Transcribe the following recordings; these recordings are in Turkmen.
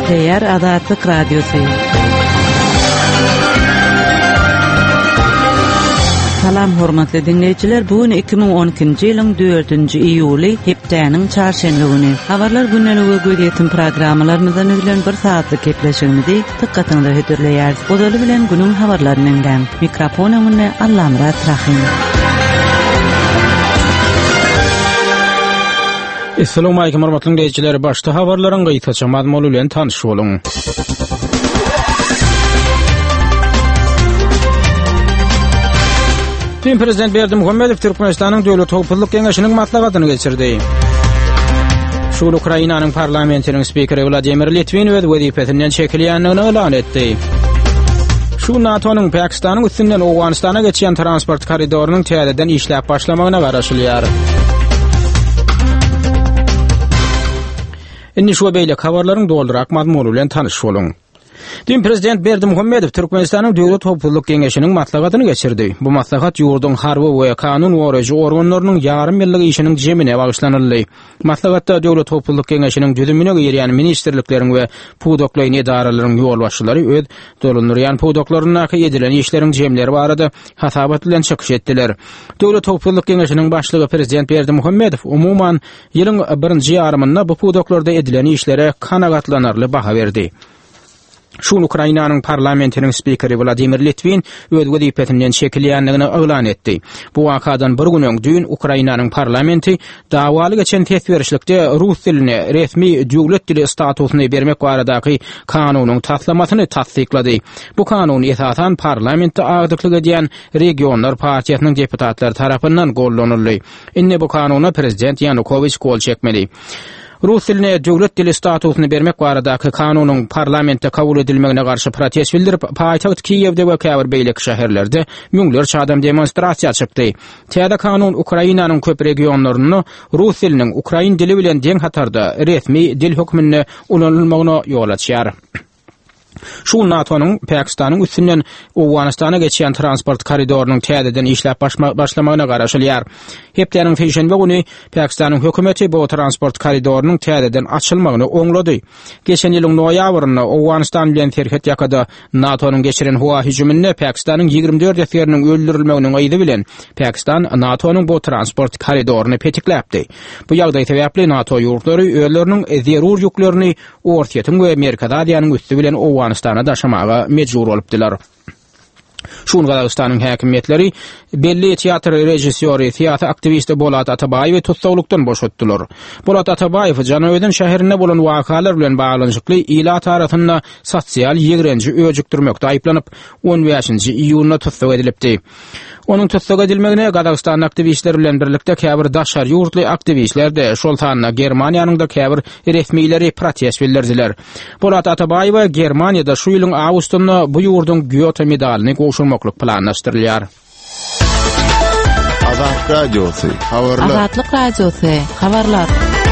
Teýär Azatlyk Radiosu. Salam hormatly dinleýijiler, bugün 2012-nji ýylyň 4-nji iýuly hepdeniň çarşenbegini. Habarlar günneligi göýdýän programmalarymyzdan bilen bir saatlyk gepleşigimizi dikkatiňizde hötürleýäris. Odaly bilen günüň habarlarynyň gam. Mikrofonumyny Allamrat Rahim. Assalamu alaykum hormatly dinleýijiler, başda habarlaryň gaýtaça mazmuny bilen tanyş boluň. Prezident Berdimuhammedow Türkmenistanyň Döwlet Howpsuzlyk Geňeşiniň maslahatyny geçirdi. Şol Ukrainanyň parlamentiniň spikeri Vladimir Litvin öz wezipesinden çekilýändigini elan etdi. Şu NATO'nun Pakistanyň üstünden Awganistana geçýän transport koridorunyň täzeden işläp başlamagyna garaşylýar. Indi şu beýle habarlaryň doldurak mazmuny bilen tanyş boluň. Dün Prezident Berdimuhammedow Türkmenistanyň Döwlet Howpsuzlyk Geňeşiniň maslahatyny geçirdi. Bu maslahat ýurduň harby we kanun goraýjy organlarynyň ýarym ýyllyk işiniň jemine bagşlanyldy. Maslahatda Döwlet Howpsuzlyk Geňeşiniň düzümine girýän ministrlikleriň we pudoklaýan edaralaryň ýolbaşçylary öz dolunýan pudoklaryna edilen işleriň jemleri barada hasabat bilen çykyş etdiler. Döwlet Howpsuzlyk Geňeşiniň başlygy Prezident Berdimuhammedow umuman ýylyň 1-nji ýarymynda bu pudoklarda edilen işlere kanagatlanarly baha berdi. Şun Ukrainanyň parlamentiniň spikeri Vladimir Litvin öz wezipesinden çekilýändigini elan etdi. Bu wakadan bir gün öňdün Ukrainanyň parlamenti dawaly geçen tesbirçilikde rus diline resmi döwlet dili statusyny bermek baradaky kanunyň taslamasyny tasdiklady. Bu kanun esasan parlamentde agdyklyk edýän regionlar partiýasynyň deputatlary tarapyndan gollanyldy. Indi bu kanuna prezident Yanukovych gol çekmeli. Rus diline döwlet dili statusyny bermek baradaky kanunyň parlamentde kabul edilmegine garşy protest bildirip, paýtaxt Kiýewde we käbir beýleki şäherlerde müňlerçe adam demonstrasiýa çykdy. Täze kanun Ukrainanyň köp regionlaryny rus diliniň ukrain dili bilen deň hatarda resmi dil hökmüne ulanylmagyna ýol açýar. Şu NATO'nun Pakistanyň üstünden Awganistana geçýän transport koridorunyň täzeden işläp başlamagyna garaşylýar. Hepdeniň feýşenbe güni Pakistanyň hökümeti bu transport koridorunyň täzeden açylmagyny oňlady. Geçen ýylyň noýabrynda Awganistan bilen terhet ýakada NATO'nun geçiren howa hüjümine Pakistanyň 24 äsgeriniň öldürilmeginiň aýdy bilen Pakistan NATO'nun bu transport koridoruny petikläpdi. Bu ýagdaý sebäpli NATO ýurtlary öýleriniň zerur ýüklerini Ortaýa we Amerika dadyanyň üstü bilen Awganistana daşamaga mejbur bolupdylar. Şun Gazagystanyň häkimetleri belli teatr rejissori, teatr aktivisti Bolat Atabayewy tutsawlykdan boşatdylar. Bolat Atabayew Janowyň şäherine bolan wakalar bilen baglanyşykly ila tarapynda sosial ýegrenji öjükdirmekde aýplanyp 15-nji iýulda tutsak edilipdi. Onun tutsak edilmegine Gazagystan aktivistleri bilen birlikde käbir daşar ýurtly aktivistler de şol tanyna Germaniýanyň da käbir resmiýleri protest bildirdiler. Bolat Atabayew Germaniýada şu ýylyň awgustynda bu ýurdun Goethe medalyny goşulmaklyk planlaşdyrylýar. Azatlyk Radiosu, habarlar. Azatlyk Radiosu, habarlar.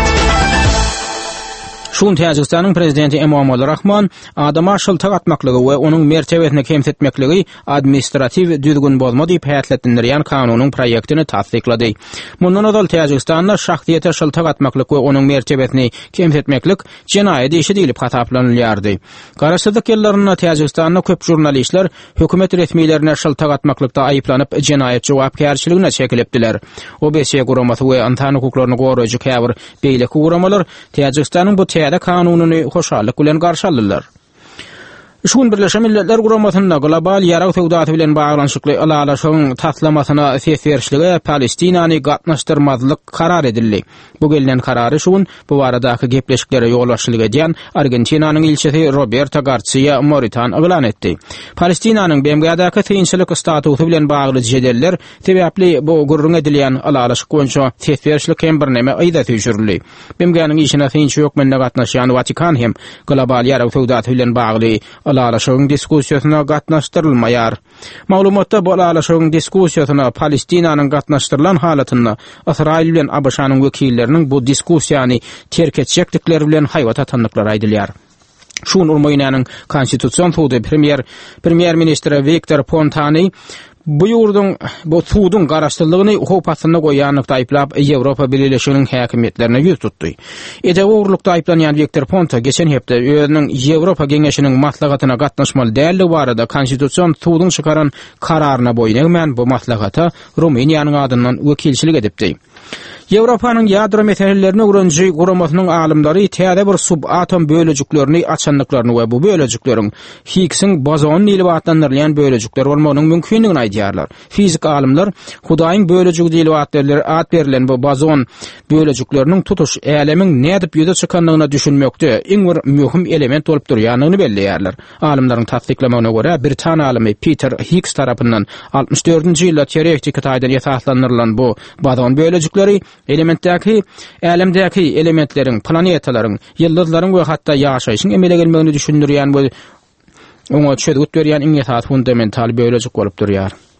Şun Täjikistanyň prezidenti Emomali Rahman adama şyltyk atmaklygy we onuň mertebesini kemsetmekligi administrativ düzgün bolmady diýip hätletdirýän kanunyň proýektini tasdiklady. Mundan öňe Täjikistanda şahsiýete şyltyk atmaklyk we onuň mertebesini kemsetmeklik jenaýat işi diýilip hataplanylýardy. Garaşsyzlyk ýyllaryna Täjikistanda köp jurnalistler hökümet resmiýlerine şyltyk atmaklykda aýyplanyp jenaýat jogapkärçiligine çekilipdiler. OBS guramasy we insan hukuklaryny goraýjy käbir beýleki guramalar Täjikistanyň bu täze kanunyny hoşallyk bilen garşy aldylar. Şun Birleşen Milletler Guramasyna global ýarak töwdaty bilen baglanyşykly alalaşyň taslamasyna ses berişligi Palestinany gatnaşdyrmazlyk karar edildi. Bu gelinen karary şun bu baradaky gepleşiklere ýol açylyk edýän Argentinanyň ilçesi Roberto Garcia Moritan elan etdi. Palestinanyň BMG'daky synçylyk statusy bilen bagly jedeller sebäpli bu gurrun edilýän alalaşyk boýunça ses berişlik hem birneme aýda tüýşürildi. BMG'niň işine synçy ýokmenne gatnaşýan Vatikan hem global ýarak töwdaty bilen bagly alalaşyň diskussiýasyna gatnaşdyrylmaýar. Maglumatda bu alalaşyň diskussiýasyna Palestinanyň gatnaşdyrylan halatyna Israil bilen Abyşanyň wekilleriniň bu diskussiýany terk etjeklikleri bilen haýwat atanlyklar aýdylýar. Şun Urmoýnanyň konstitusiýon sudy premier ministri Viktor Pontany Bu ýurdun bu suwdun garaşdyrlygyny hopatyna goýanlykda aýplap Ýewropa Birleşiginiň häkimetlerine ýüz tutdy. Ede uğurlukda aýplanýan Viktor Ponta geçen hepde özüniň Ýewropa Geňeşiniň maslagatyna gatnaşmaly däldigi barada konstitusiýon suwdun çykaran kararyna boýun egmän bu maslagata Rumeniýanyň adyndan wekilçilik edipdi. Ýewropanyň ýadro meselelerini öwrenji guramasynyň alymlary täze bir subatom bölejiklerini açanlyklaryny we bu bölejiklerin Higgs'in bozon ýyly atlanýan bölejikler bolmagynyň mümkinligini aýdýarlar. Fizik alymlar Hudaýyň bölejigi diýilýär at berilen bu bozon bölejikleriniň tutuş elemiň nädip ýüze çykanlygyna düşünmekde iň bir möhüm element bolup durýanyny belleýärler. Alymlaryň tasdiklamagyna görä bir tan alymy Peter Higgs tarapyndan 64-nji ýylda teoretik taýdan ýasaklandyrylan bu bozon bölejikleri elementdäki älemdäki elementleriň, planetalaryň, ýyldızlaryň we hatda ýaşaýyşyň emele gelmegini düşündirýän bu oňa çözgüt berýän iň esas fundamental bölejik bolup durýar.